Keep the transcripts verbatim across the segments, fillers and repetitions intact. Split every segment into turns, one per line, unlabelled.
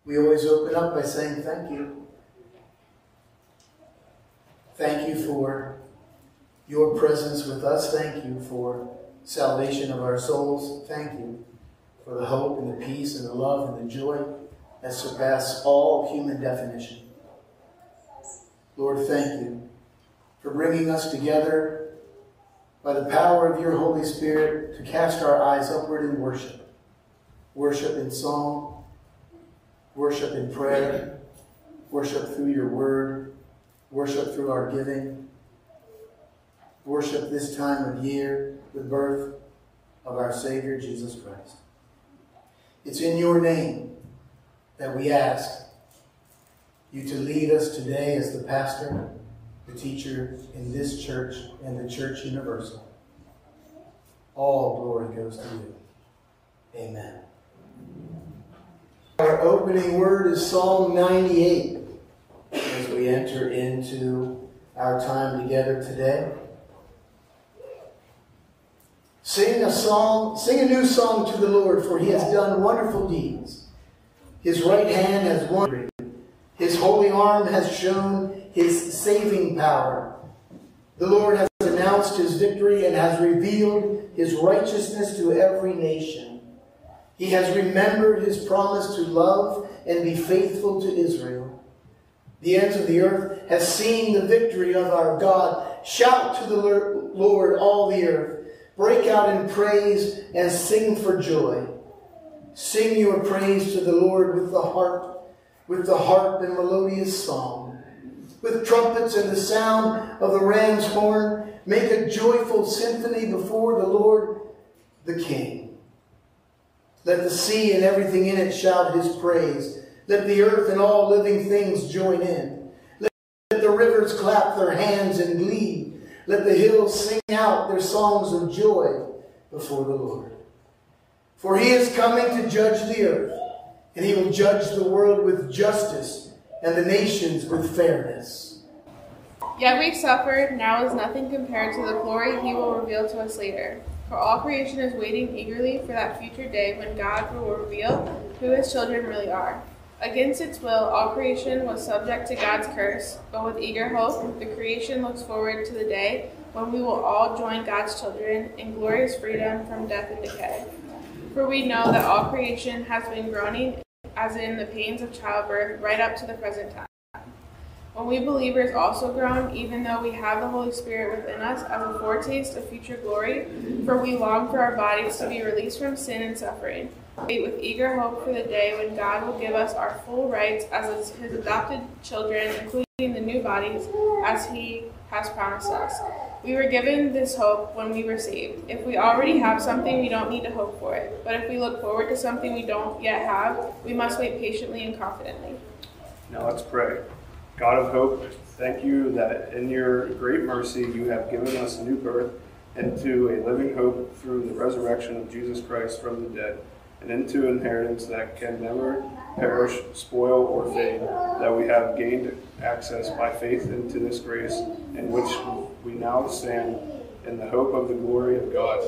We always open up by saying thank you. Thank you for your presence with us. Thank you for salvation of our souls. Thank you for the hope and the peace and the love and the joy that surpass all human definition. Lord, thank you for bringing us together by the power of your Holy Spirit to cast our eyes upward in worship. Worship in song, worship in prayer, worship through your word, worship through our giving, worship this time of year, the birth of our Savior, Jesus Christ. It's in your name that we ask you to lead us today as the pastor, the teacher in this church and the church universal. All glory goes to you. Amen. Our opening word is Psalm ninety-eight as we enter into our time together today. Sing a song, sing a new song to the Lord, for he has done wonderful deeds. His right hand has won. His holy arm has shown his saving power. The Lord has announced his victory and has revealed his righteousness to every nation. He has remembered his promise to love and be faithful to Israel. The ends of the earth have seen the victory of our God. Shout to the Lord, all the earth. Break out in praise and sing for joy. Sing your praise to the Lord with the harp, with the harp and melodious song. With trumpets and the sound of the ram's horn, make a joyful symphony before the Lord, the King. Let the sea and everything in it shout his praise. Let the earth and all living things join in. Let the rivers clap their hands in glee. Let the hills sing out their songs of joy before the Lord. For he is coming to judge the earth, and he will judge the world with justice and the nations with fairness.
Yet we suffered, now is nothing compared to the glory he will reveal to us later. For all creation is waiting eagerly for that future day when God will reveal who his children really are. Against its will, all creation was subject to God's curse, but with eager hope, the creation looks forward to the day when we will all join God's children in glorious freedom from death and decay. For we know that all creation has been groaning as in the pains of childbirth right up to the present time. When we believers also groan, even though we have the Holy Spirit within us as a foretaste of future glory, for we long for our bodies to be released from sin and suffering. Wait with eager hope for the day when God will give us our full rights as his adopted children, including the new bodies, as he has promised us. We were given this hope when we were saved. If we already have something, we don't need to hope for it. But if we look forward to something we don't yet have, we must wait patiently and confidently.
Now let's pray. God of hope, thank you that in your great mercy you have given us a new birth into a living hope through the resurrection of Jesus Christ from the dead, and into inheritance that can never perish, spoil, or fade, that we have gained access by faith into this grace in which we now stand in the hope of the glory of God,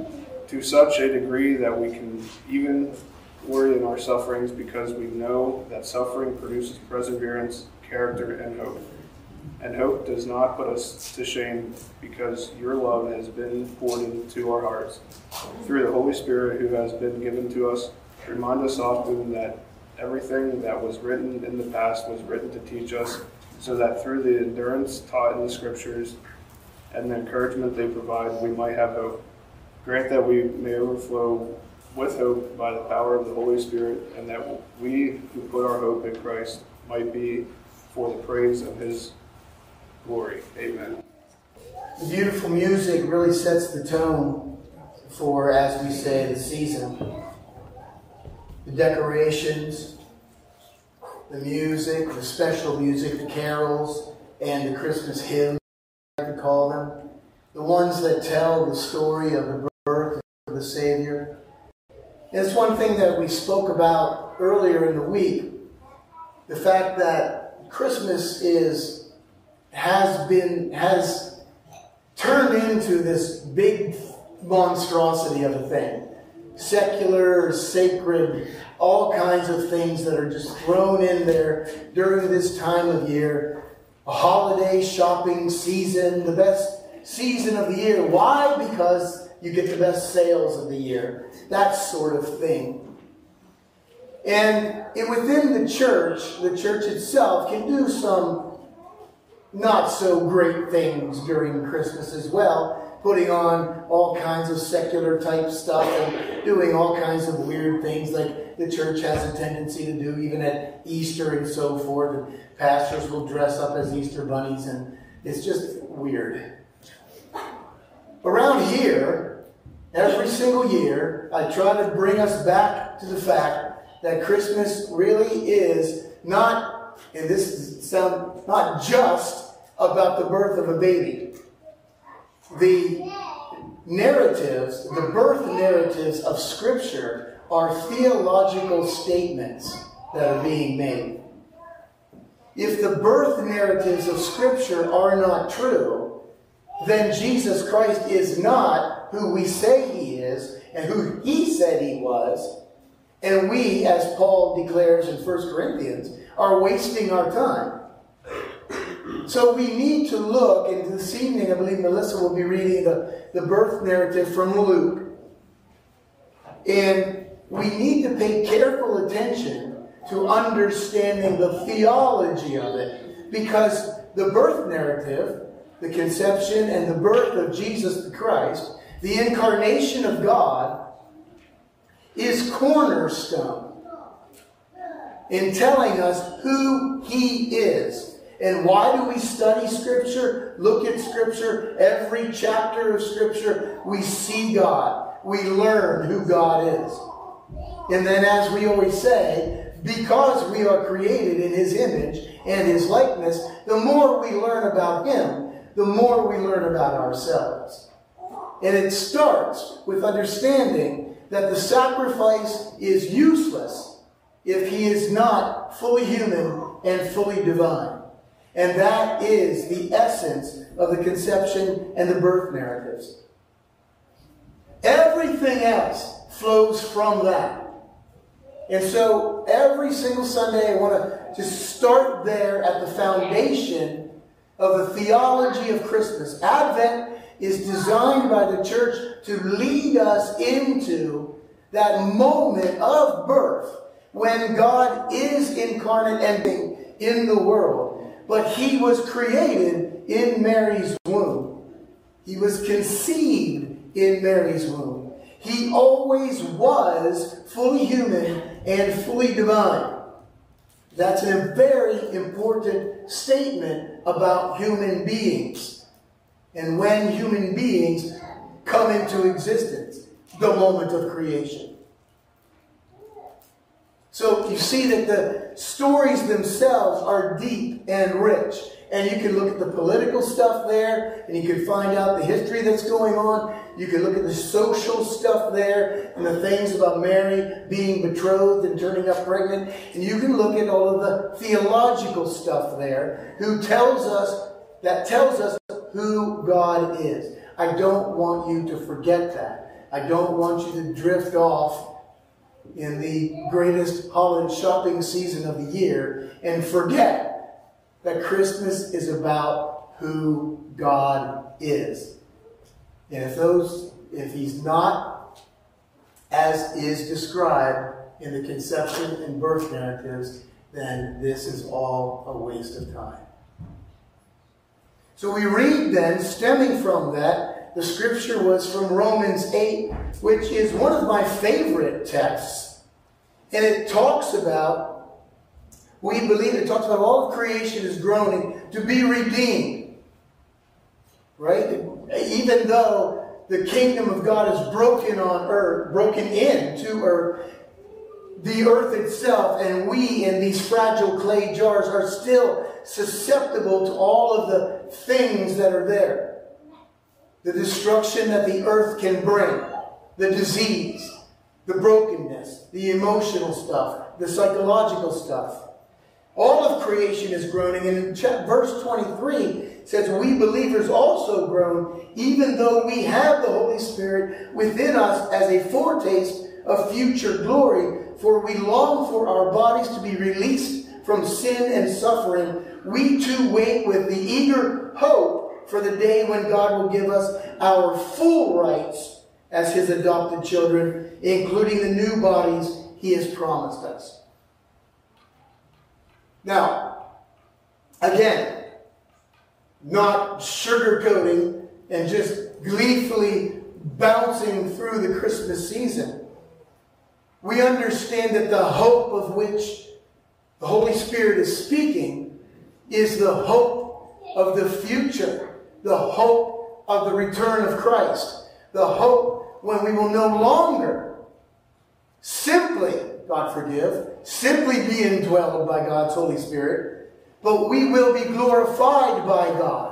to such a degree that we can even glory in our sufferings because we know that suffering produces perseverance, character, and hope. And hope does not put us to shame because your love has been poured into our hearts through the Holy Spirit who has been given to us. Remind us often that everything that was written in the past was written to teach us, so that through the endurance taught in the Scriptures and the encouragement they provide, we might have hope. Grant that we may overflow with hope by the power of the Holy Spirit, and that we who put our hope in Christ might be for the praise of his glory. Amen.
The beautiful music really sets the tone for, as we say, the season. The decorations, the music, the special music, the carols, and the Christmas hymns, I could call them. The ones that tell the story of the birth of the Savior. And it's one thing that we spoke about earlier in the week, the fact that Christmas is has been has turned into this big monstrosity of a thing. secular, sacred, all kinds of things that are just thrown in there during this time of year. A holiday shopping season, the best season of the year. Why? Because you get the best sales of the year. That sort of thing. And within the church, the church itself can do some not so great things during Christmas as well. Putting on all kinds of secular type stuff and doing all kinds of weird things like the church has a tendency to do even at Easter and so forth. And pastors will dress up as Easter bunnies, and it's just weird. Around here, every single year, I try to bring us back to the fact that Christmas really is not, and this sounds not just about the birth of a baby. The narratives, the birth narratives of Scripture are theological statements that are being made. If the birth narratives of Scripture are not true, then Jesus Christ is not who we say He is and who He said He was. And we, as Paul declares in First Corinthians, are wasting our time. So we need to look, and this evening I believe Melissa will be reading the, the birth narrative from Luke. And we need to pay careful attention to understanding the theology of it. Because the birth narrative, the conception and the birth of Jesus the Christ, the incarnation of God, is cornerstone in telling us who He is. And why do we study Scripture? Look at Scripture. Every chapter of Scripture, we see God. We learn who God is. And then, as we always say, because we are created in His image and His likeness, the more we learn about Him, the more we learn about ourselves. And it starts with understanding that the sacrifice is useless if He is not fully human and fully divine. And that is the essence of the conception and the birth narratives. Everything else flows from that. And so every single Sunday I want to just start there at the foundation of the theology of Christmas. Advent is designed by the church to lead us into that moment of birth when God is incarnate and in the world. But He was created in Mary's womb. He was conceived in Mary's womb. He always was fully human and fully divine. That's a very important statement about human beings. And when human beings come into existence, the moment of creation. So you see that the stories themselves are deep and rich. And you can look at the political stuff there, and you can find out the history that's going on. You can look at the social stuff there, and the things about Mary being betrothed and turning up pregnant. And you can look at all of the theological stuff there, who tells us, that tells us who God is. I don't want you to forget that. I don't want you to drift off in the greatest holiday shopping season of the year and forget that Christmas is about who God is. And if those, if He's not as is described in the conception and birth narratives, then this is all a waste of time. So we read then, stemming from that, the scripture was from Romans eight, which is one of my favorite texts. And it talks about, we believe it talks about all of creation is groaning to be redeemed. Right? Even though the kingdom of God is broken on earth, broken into earth, the earth itself and we in these fragile clay jars are still susceptible to all of the things that are there. The destruction that the earth can bring, the disease, the brokenness, the emotional stuff, the psychological stuff. All of creation is groaning, and in verse twenty-three says, we believers also groan, even though we have the Holy Spirit within us as a foretaste of future glory, for we long for our bodies to be released from sin and suffering. We too wait with the eager hope for the day when God will give us our full rights as his adopted children, including the new bodies he has promised us. Now, again, not sugarcoating and just gleefully bouncing through the Christmas season, we understand that the hope of which the Holy Spirit is speaking is the hope of the future, the hope of the return of Christ, the hope when we will no longer simply, God forgive, simply be indwelled by God's Holy Spirit, but we will be glorified by God.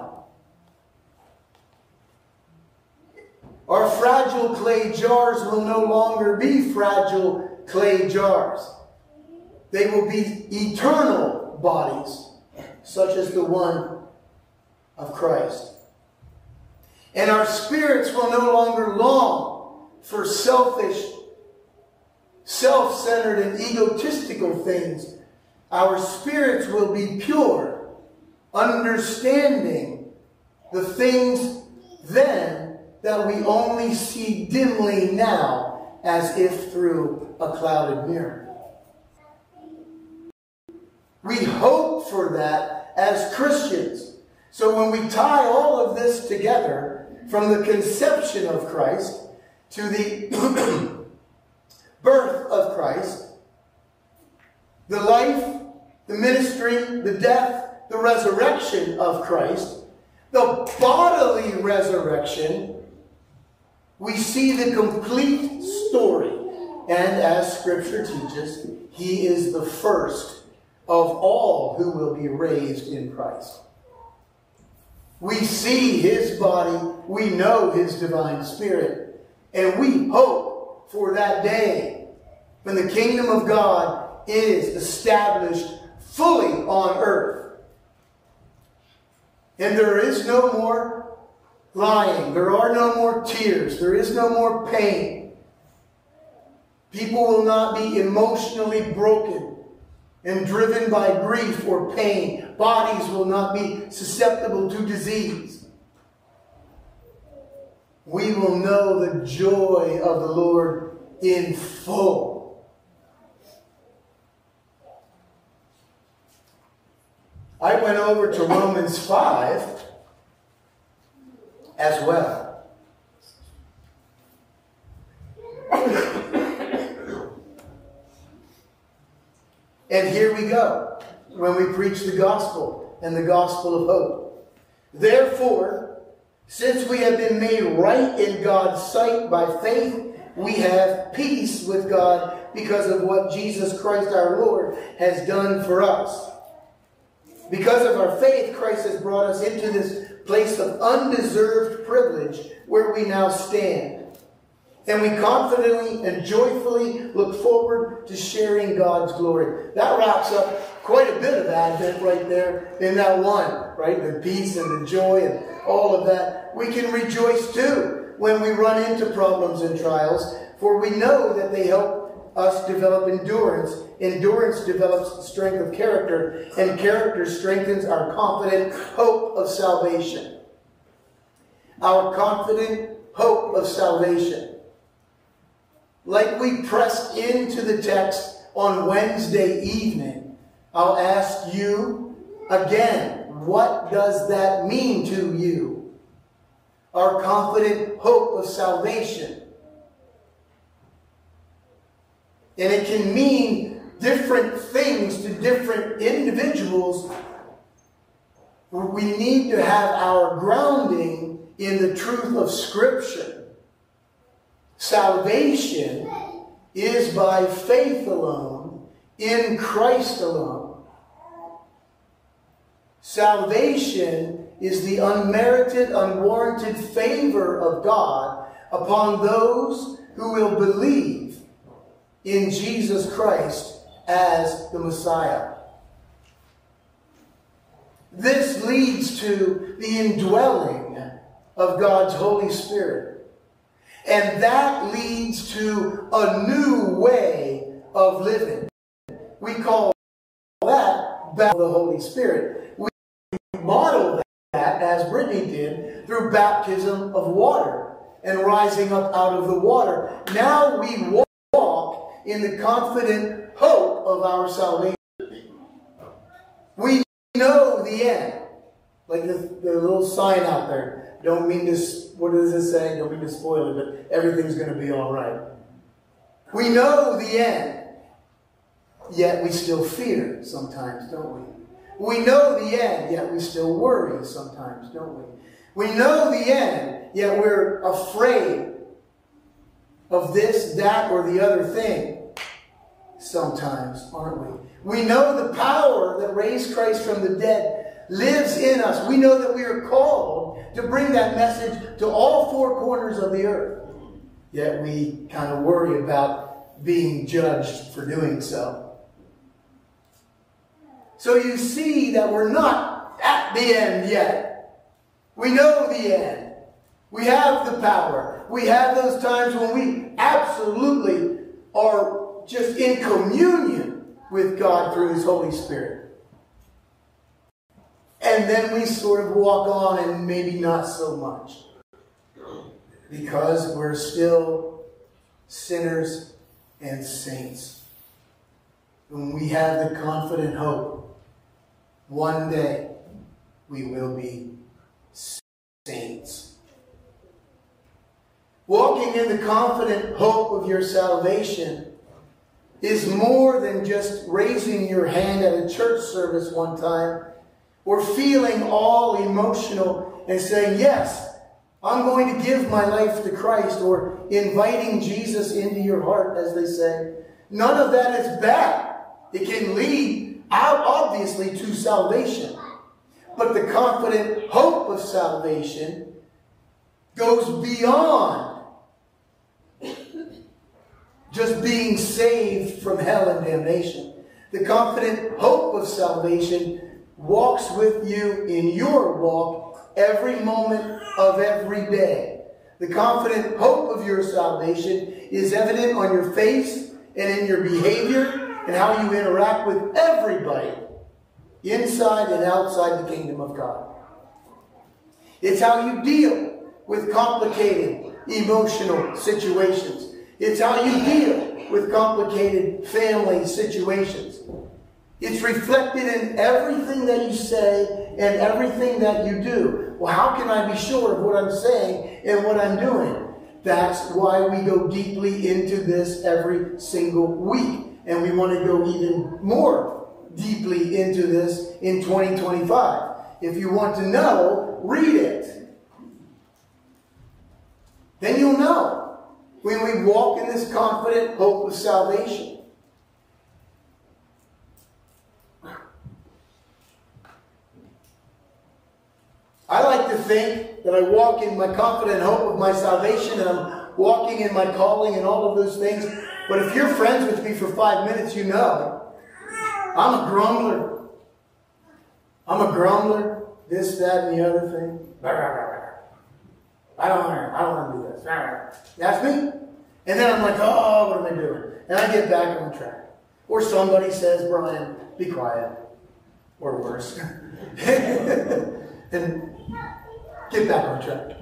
Our fragile clay jars will no longer be fragile clay jars. They will be eternal bodies, such as the one of Christ. And our spirits will no longer long for selfish, self-centered, and egotistical things. Our spirits will be pure, understanding the things then that we only see dimly now, as if through a clouded mirror. We hope for that as Christians. So when we tie all of this together, from the conception of Christ to the birth of Christ, the life, the ministry, the death, the resurrection of Christ, the bodily resurrection, we see the complete story. And as Scripture teaches, he is the first of all who will be raised in Christ. We see his body, we know his divine spirit, and we hope for that day when the kingdom of God is established fully on earth. And there is no more lying. There are no more tears. There is no more pain. People will not be emotionally broken and driven by grief or pain. Bodies will not be susceptible to disease. We will know the joy of the Lord in full. I went over to Romans five as well. And here we go, when we preach the gospel and the gospel of hope. Therefore, since we have been made right in God's sight by faith, we have peace with God because of what Jesus Christ our Lord has done for us. Because of our faith, Christ has brought us into this place of undeserved privilege where we now stand. And we confidently and joyfully look forward to sharing God's glory. That wraps up quite a bit of Advent right there in that one, right? The peace and the joy and all of that. We can rejoice too when we run into problems and trials, for we know that they help us develop endurance. Endurance develops strength of character, and character strengthens our confident hope of salvation. Our confident hope of salvation. Like we pressed into the text on Wednesday evening, I'll ask you again, what does that mean to you? Our confident hope of salvation. And it can mean different things to different individuals. We need to have our grounding in the truth of Scripture. Salvation is by faith alone, in Christ alone. Salvation is the unmerited, unwarranted favor of God upon those who will believe in Jesus Christ as the Messiah. This leads to the indwelling of God's Holy Spirit. And that leads to a new way of living. We call that baptism of the Holy Spirit. We model that, as Brittany did, through baptism of water and rising up out of the water. Now we walk in the confident hope of our salvation. We know the end. Like the, the little sign out there. Don't mean to, what does it say? Don't mean to spoil it, but everything's going to be all right. We know the end. Yet we still fear sometimes, don't we? We know the end, yet we still worry sometimes, don't we? We know the end, yet we're afraid of this, that, or the other thing sometimes, aren't we? We know the power that raised Christ from the dead lives in us. We know that we are called to bring that message to all four corners of the earth. Yet we kind of worry about being judged for doing so. So you see that we're not at the end yet. We know the end. We have the power. We have those times when we absolutely are just in communion with God through His Holy Spirit. And then we sort of walk on and maybe not so much. Because we're still sinners and saints. And we have the confident hope. One day we will be saints. Walking in the confident hope of your salvation is more than just raising your hand at a church service one time, or feeling all emotional and saying, yes, I'm going to give my life to Christ, or inviting Jesus into your heart, as they say. None of that is bad. It can lead out, obviously, to salvation. But the confident hope of salvation goes beyond just being saved from hell and damnation. The confident hope of salvation walks with you in your walk every moment of every day. The confident hope of your salvation is evident on your face and in your behavior and how you interact with everybody inside and outside the kingdom of God. It's how you deal with complicated emotional situations. It's how you deal with complicated family situations. It's reflected in everything that you say and everything that you do. Well, how can I be sure of what I'm saying and what I'm doing? That's why we go deeply into this every single week. And we want to go even more deeply into this in twenty twenty-five. If you want to know, read it. Then you'll know. When we walk in this confident hope of salvation. I like to think that I walk in my confident hope of my salvation and I'm walking in my calling and all of those things. But if you're friends with me for five minutes, you know I'm a grumbler. I'm a grumbler. This, that, and the other thing. I don't want to, I don't want to do this. That's me. And then I'm like, oh, what am I doing? And I get back on track. Or somebody says, Brian, be quiet. Or worse. And get back on track.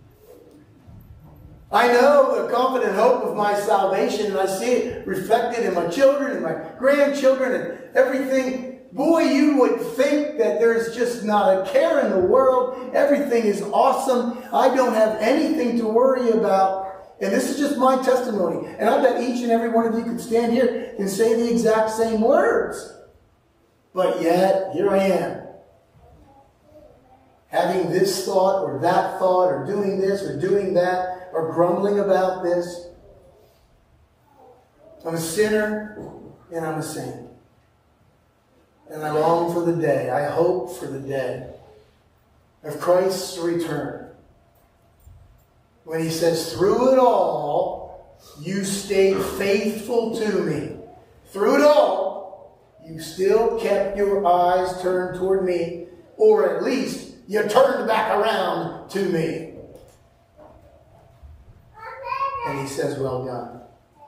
I know the confident hope of my salvation, and I see it reflected in my children and my grandchildren and everything. Boy, you would think that there's just not a care in the world. Everything is awesome. I don't have anything to worry about. And this is just my testimony. And I bet each and every one of you could stand here and say the exact same words. But yet, here I am. Having this thought or that thought or doing this or doing that or grumbling about this. I'm a sinner and I'm a saint. And I long for the day, I hope for the day of Christ's return. When He says, through it all, you stayed faithful to me. Through it all, you still kept your eyes turned toward me, or at least you turned back around to me. and he says, well done.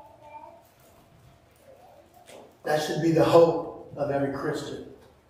That should be the hope of every Christian.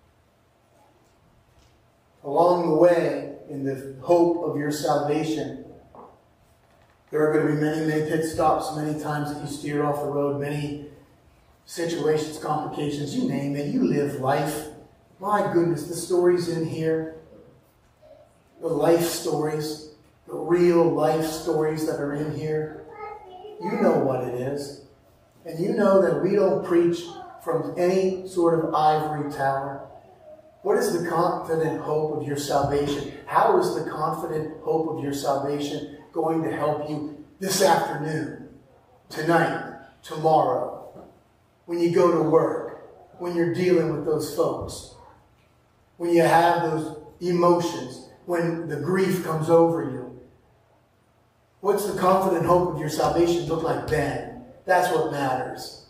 Along the way, in the hope of your salvation, there are going to be many, many pit stops, many times that you steer off the road, many situations, complications, you name it. You live life. My goodness, the stories in here, the life stories, the real life stories that are in here, you know what it is. And you know that we don't preach from any sort of ivory tower. What is the confident hope of your salvation? How is the confident hope of your salvation going to help you this afternoon, tonight, tomorrow, when you go to work, when you're dealing with those folks, when you have those emotions, when the grief comes over you? What's the confident hope of your salvation look like then? That's what matters.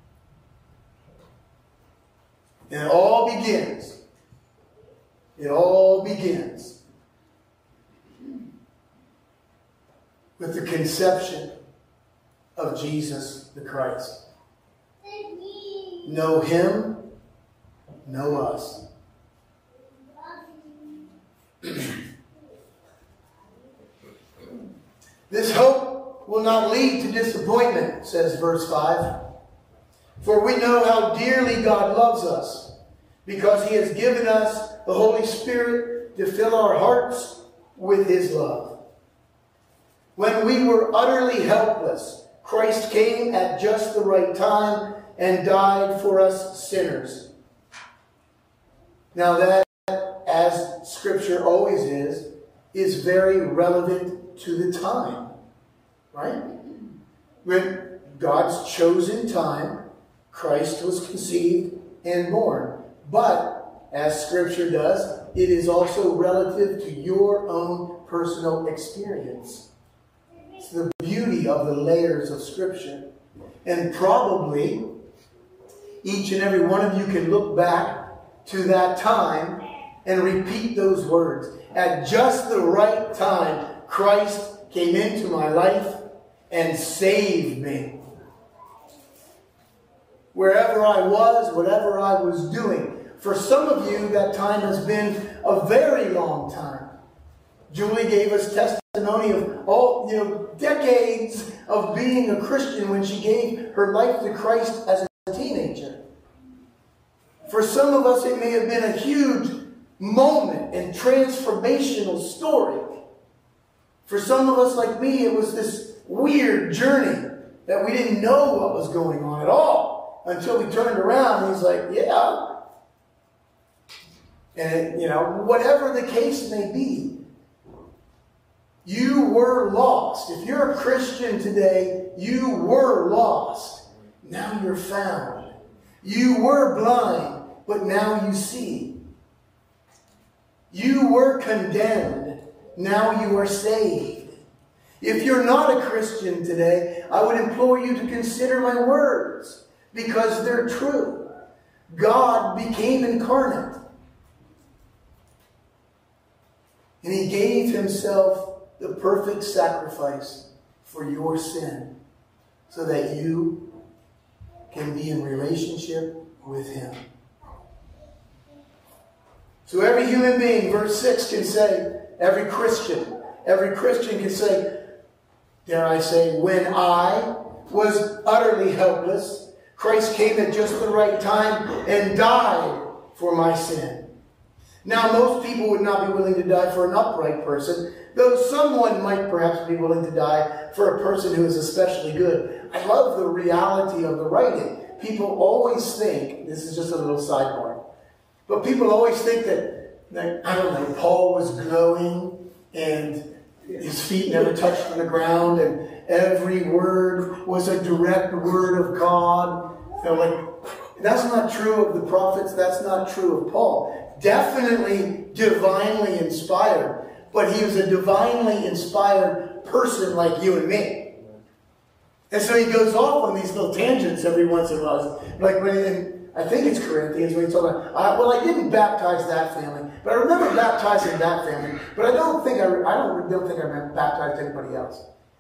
And it all begins. It all begins with the conception of Jesus the Christ. Know Him, know us. This hope will not lead to disappointment, says verse five. For we know how dearly God loves us, because He has given us the Holy Spirit to fill our hearts with His love. When we were utterly helpless, Christ came at just the right time and died for us sinners. Now that, as Scripture always is, is very relevant to the time. Right? When God's chosen time, Christ was conceived and born. But as Scripture does, it is also relative to your own personal experience. It's the beauty of the layers of Scripture. And probably each and every one of you can look back to that time and repeat those words. At just the right time, Christ came into my life and saved me. Wherever I was, whatever I was doing. For some of you, that time has been a very long time. Julie gave us testimony of all, you know, decades of being a Christian when she gave her life to Christ as a teenager. For some of us, it may have been a huge moment and transformational story. For some of us, like me, it was this weird journey that we didn't know what was going on at all until we turned around and He's like, yeah. And, you know, whatever the case may be, you were lost. If you're a Christian today, you were lost. Now you're found. You were blind, but now you see. You were condemned. Now you are saved. If you're not a Christian today, I would implore you to consider my words, because they're true. God became incarnate. And He gave Himself the perfect sacrifice for your sin, so that you can be in relationship with Him. So every human being, verse six, can say, every Christian, every Christian can say, dare I say, when I was utterly helpless, Christ came at just the right time and died for my sin. Now, most people would not be willing to die for an upright person, though someone might perhaps be willing to die for a person who is especially good. I love the reality of the writing. People always think, this is just a little sidebar, but people always think that, that I don't know, Paul was glowing and his feet never touched the ground and every word was a direct word of God. You know, like, that's not true of the prophets. That's not true of Paul. Definitely divinely inspired, but he was a divinely inspired person like you and me. And so he goes off on these little tangents every once in a while. Like when in, I think it's Corinthians, when he told me, uh, well, I didn't baptize that family, but I remember baptizing that family, but I don't think I, I don't, don't think I baptized anybody else.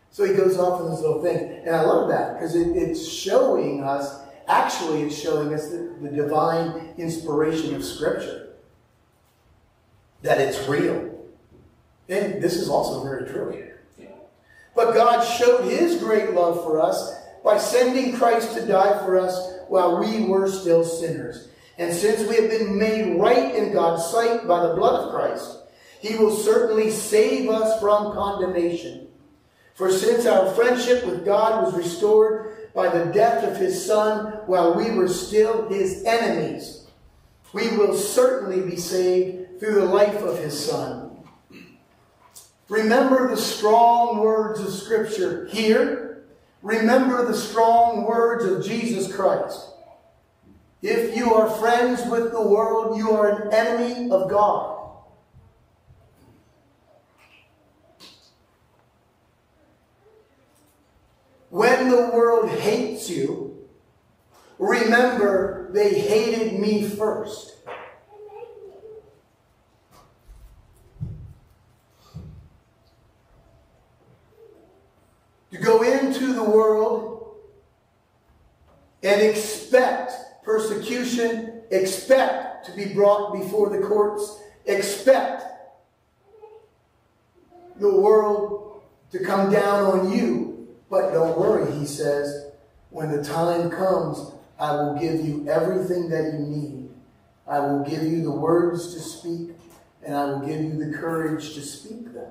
So he goes off on this little thing. And I love that because it, it's showing us, actually it's showing us the, the divine inspiration of Scripture. That it's real. And this is also very true. But God showed his great love for us by sending Christ to die for us while we were still sinners. And since we have been made right in God's sight by the blood of Christ, he will certainly save us from condemnation. For since our friendship with God was restored by the death of his Son while we were still his enemies, we will certainly be saved through the life of his Son. Remember the strong words of Scripture here. Remember the strong words of Jesus Christ. If you are friends with the world, you are an enemy of God. When the world hates you, remember they hated me first. To go into the world and expect persecution, expect to be brought before the courts, expect the world to come down on you. But don't worry, he says, when the time comes, I will give you everything that you need. I will give you the words to speak, and I will give you the courage to speak them.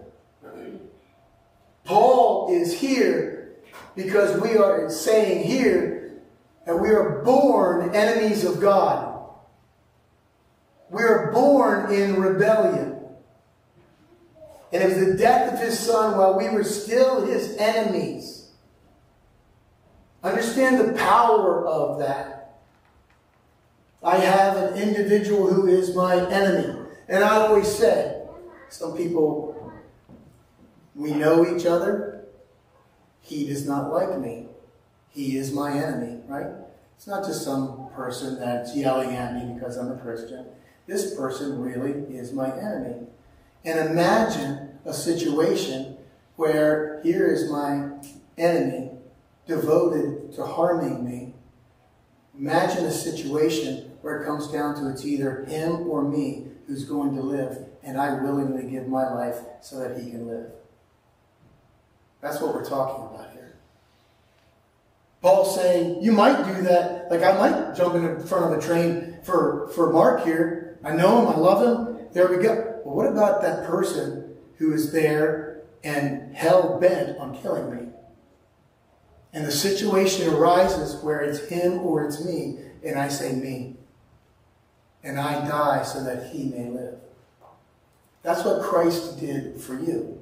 Paul is here because we are saying here that we are born enemies of God. We are born in rebellion. And it was the death of his Son while we were still his enemies. Understand the power of that. I have an individual who is my enemy. And I always said, some people, we know each other. He does not like me. He is my enemy, right? It's not just some person that's yelling at me because I'm a Christian. This person really is my enemy. And imagine a situation where here is my enemy devoted to harming me. Imagine a situation where it comes down to it's either him or me who's going to live, and I willingly give my life so that he can live. That's what we're talking about here. Paul's saying, you might do that. Like I might jump in front of a train for, for Mark here. I know him. I love him. There we go. But what about that person who is there and hell-bent on killing me? And the situation arises where it's him or it's me. And I say me. And I die so that he may live. That's what Christ did for you.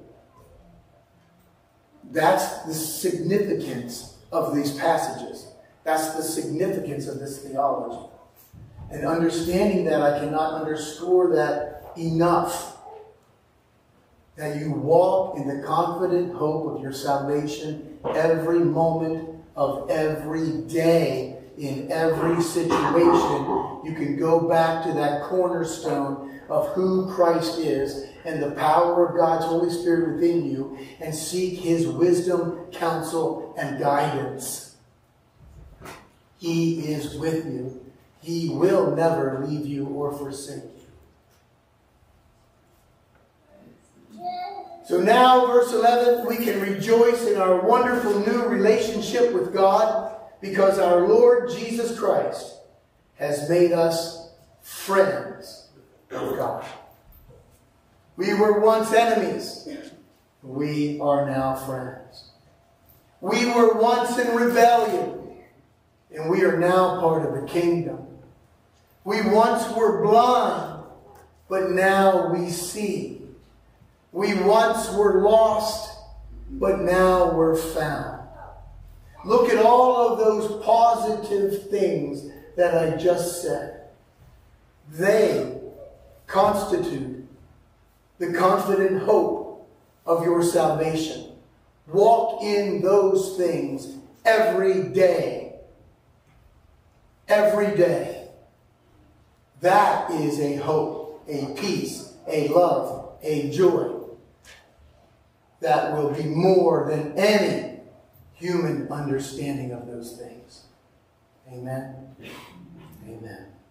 That's the significance of these passages. That's the significance of this theology. And understanding that, I cannot underscore that enough. That you walk in the confident hope of your salvation every moment of every day, in every situation. You can go back to that cornerstone of who Christ is and the power of God's Holy Spirit within you, and seek his wisdom, counsel, and guidance. He is with you. He will never leave you or forsake you. So now, verse eleven, we can rejoice in our wonderful new relationship with God because our Lord Jesus Christ has made us friends of God. We were once enemies. We are now friends. We were once in rebellion, and we are now part of the kingdom. We once were blind, but now we see. We once were lost, but now we're found. Look at all of those positive things that I just said. They constitute the confident hope of your salvation. Walk in those things every day. Every day. That is a hope, a peace, a love, a joy that will be more than any human understanding of those things. Amen. Amen.